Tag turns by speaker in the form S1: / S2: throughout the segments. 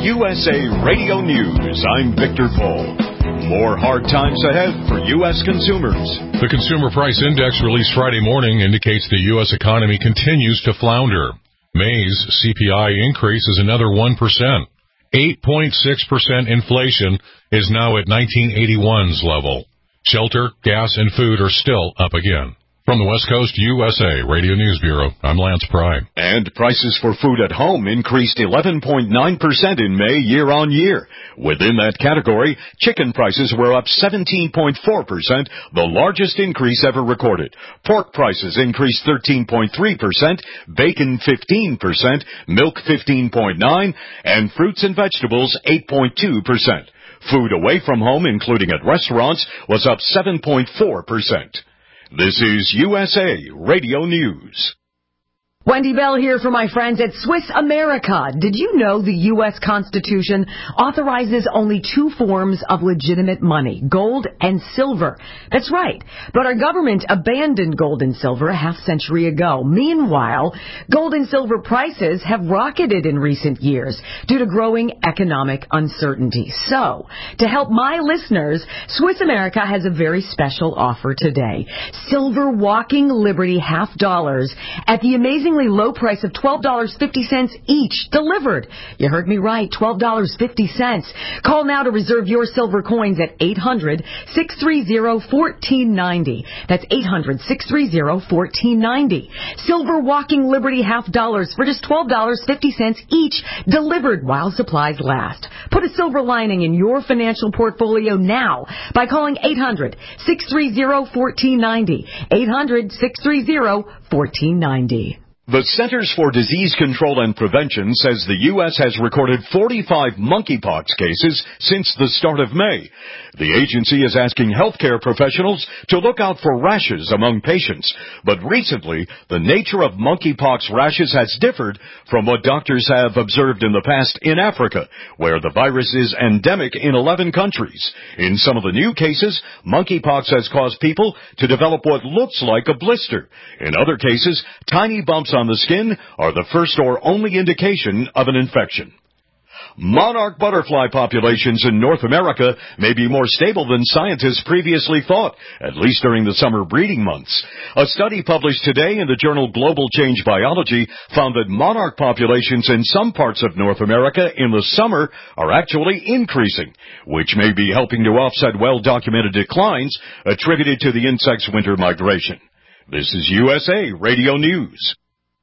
S1: USA Radio News. I'm Victor Paul. More hard times ahead for U.S. consumers.
S2: The Consumer Price Index released Friday morning indicates the U.S. economy continues to flounder. May's CPI increase is another 1%. 8.6% inflation is now at 1981's level. Shelter, gas, and food are still up again. From the West Coast USA Radio News Bureau, I'm Lance Pry.
S1: And prices for food at home increased 11.9% in May year-on-year. Within that category, chicken prices were up 17.4%, the largest increase ever recorded. Pork prices increased 13.3%, bacon 15%, milk 15.9%, and fruits and vegetables 8.2%. Food away from home, including at restaurants, was up 7.4%. This is USA Radio News.
S3: Wendy Bell here for my friends at Swiss America. Did you know the U.S. Constitution authorizes only two forms of legitimate money, gold and silver? That's right. But our government abandoned gold and silver a half-century ago. Meanwhile, gold and silver prices have rocketed in recent years due to growing economic uncertainty. So, to help my listeners, Swiss America has a very special offer today. Silver Walking Liberty $half at the amazing low price of $12.50 each, delivered. You heard me right, $12.50. Call now to reserve your silver coins at 800-630-1490. That's 800-630-1490. Silver Walking Liberty $half for just $12.50 each, delivered while supplies last. Put a silver lining in your financial portfolio now by calling 800-630-1490. 800-630-1490.
S1: The Centers for Disease Control and Prevention says the U.S. has recorded 45 monkeypox cases since the start of May. The agency is asking healthcare professionals to look out for rashes among patients. But recently, the nature of monkeypox rashes has differed from what doctors have observed in the past in Africa, where the virus is endemic in 11 countries. In some of the new cases, monkeypox has caused people to develop what looks like a blister. In other cases, tiny bumps on the skin are the first or only indication of an infection. Monarch butterfly populations in North America may be more stable than scientists previously thought, at least during the summer breeding months. A study published today in the journal Global Change Biology found that monarch populations in some parts of North America in the summer are actually increasing, which may be helping to offset well-documented declines attributed to the insect's winter migration. This is USA Radio News.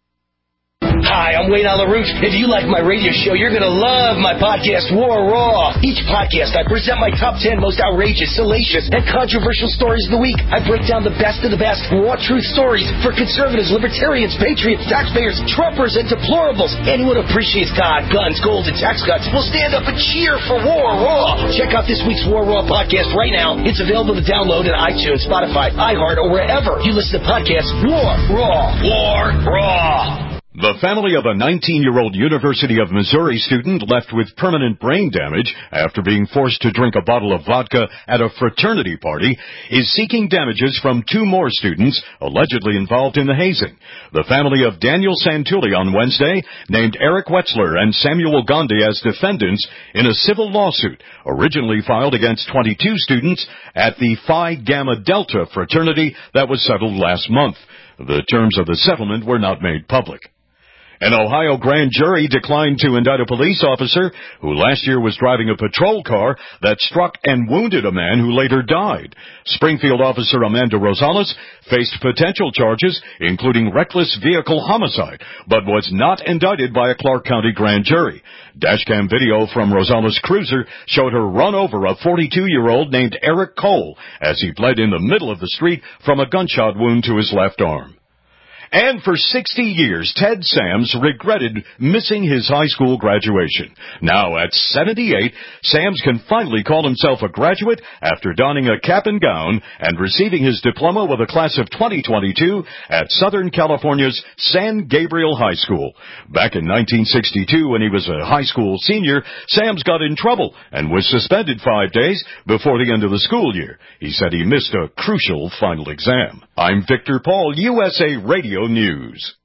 S4: Hi, I'm Wayne LaRouche. If you like my radio show, you're going to love my podcast, War Raw. Each podcast, I present my top 10 most outrageous, salacious, and controversial stories of the week. I break down the best of the best raw truth stories for conservatives, libertarians, patriots, taxpayers, Trumpers, and deplorables. Anyone who appreciates God, guns, gold, and tax cuts will stand up and cheer for War Raw. Check out this week's War Raw podcast right now. It's available to download in iTunes, Spotify, iHeart, or wherever you listen to podcasts. War Raw. War Raw.
S1: The family of a 19-year-old University of Missouri student left with permanent brain damage after being forced to drink a bottle of vodka at a fraternity party is seeking damages from two more students allegedly involved in the hazing. The family of Daniel Santulli on Wednesday named Eric Wetzler and Samuel Gandhi as defendants in a civil lawsuit originally filed against 22 students at the Phi Gamma Delta fraternity that was settled last month. The terms of the settlement were not made public. An Ohio grand jury declined to indict a police officer who last year was driving a patrol car that struck and wounded a man who later died. Springfield officer Amanda Rosales faced potential charges, including reckless vehicle homicide, but was not indicted by a Clark County grand jury. Dashcam video from Rosales' cruiser showed her run over a 42-year-old named Eric Cole as he bled in the middle of the street from a gunshot wound to his left arm. And for 60 years, Ted Sams regretted missing his high school graduation. Now, at 78, Sams can finally call himself a graduate after donning a cap and gown and receiving his diploma with a class of 2022 at Southern California's San Gabriel High School. Back in 1962, when he was a high school senior, Sams got in trouble and was suspended 5 days before the end of the school year. He said he missed a crucial final exam. I'm Victor Paul, USA Radio News.